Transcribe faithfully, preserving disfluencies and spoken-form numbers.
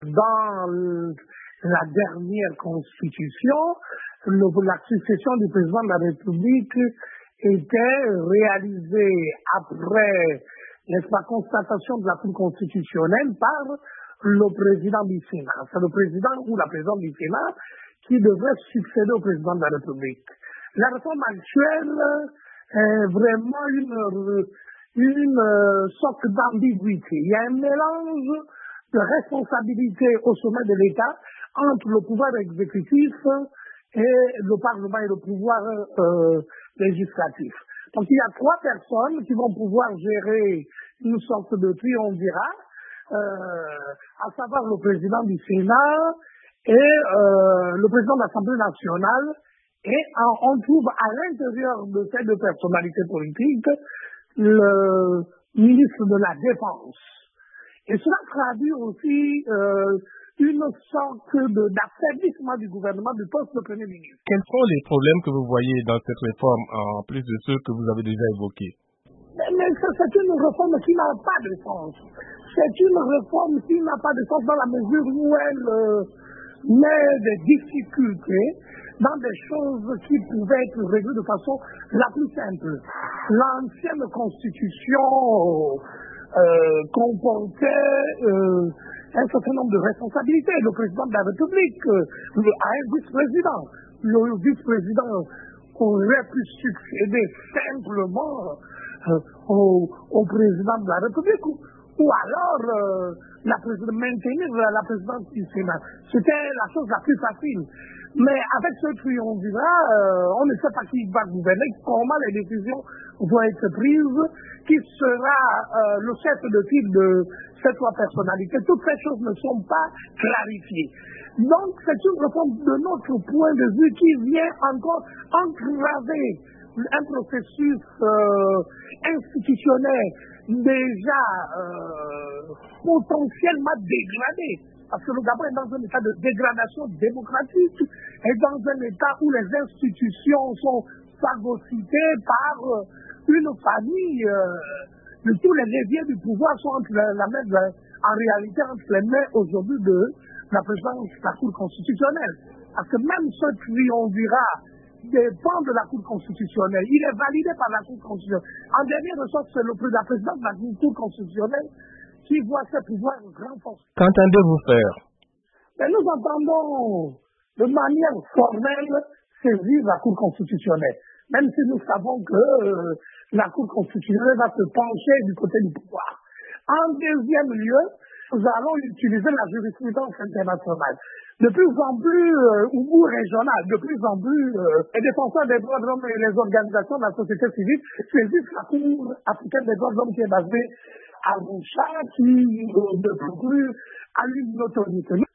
Dans le, la dernière constitution, le, la succession du président de la République était réalisée après, n'est-ce pas, constatation de la Cour constitutionnelle par le président du Sénat. C'est le président ou la présidente du Sénat qui devrait succéder au président de la République. La réforme actuelle est vraiment une, une sorte d'ambiguïté. Il y a un mélange de responsabilité au sommet de l'État entre le pouvoir exécutif et le Parlement et le pouvoir euh, législatif. Donc il y a trois personnes qui vont pouvoir gérer une sorte de triumvirat, euh, à savoir le président du Sénat et euh, le président de l'Assemblée nationale. Et on, on trouve à l'intérieur de ces deux personnalités politiques le ministre de la Défense. Et cela traduit aussi euh, une sorte de- d'affaiblissement du gouvernement du poste de Premier ministre. Quels sont les problèmes que vous voyez dans cette réforme, en plus de ceux que vous avez déjà évoqués? Mais, mais ça, c'est une réforme qui n'a pas de sens. C'est une réforme qui n'a pas de sens dans la mesure où elle euh, met des difficultés dans des choses qui pouvaient être réglées de façon la plus simple. L'ancienne constitution euh, comportait euh, un certain nombre de responsabilités. Le président de la République euh, le- a un vice-président. Le vice-président aurait pu succéder simplement euh, au, au président de la République ou, ou alors euh, la présidente, maintenir la, la présidence du Sénat. C'était la chose la plus facile. Mais avec ce triumvirat, euh, on ne sait pas qui va gouverner, comment les décisions vont être prises, qui sera euh, le chef de file de ces trois personnalités. Toutes ces choses ne sont pas clarifiées. Donc c'est une réforme de notre point de vue qui vient encore entraver un processus euh, institutionnel déjà euh, potentiellement dégradé. Parce que le Gabon est dans un état de dégradation démocratique, est dans un état où les institutions sont phagocytées par euh, une famille, euh, de tous les leviers du pouvoir sont entre la, la main, de- en réalité entre les mains aujourd'hui de la présidence de la Cour constitutionnelle. Parce que même ce triumvirat dépend de la Cour constitutionnelle. Il est validé par la Cour constitutionnelle. En dernier ressort, c'est le pré- la présidente de la Cour constitutionnelle qui voit ses pouvoirs renforcés. Qu'entendez-vous faire? Mais nous entendons de manière formelle saisir la Cour constitutionnelle, même si nous savons que euh, la Cour constitutionnelle va se pencher du côté du pouvoir. En deuxième lieu, nous allons utiliser la jurisprudence internationale. De plus en plus, euh, ou régionale, de plus en plus, euh, les défenseurs des droits de l'homme et les organisations de la société civile saisissent la Cour africaine des droits de l'homme qui est basée à Arusha, qui euh, ne peut plus à une autorité.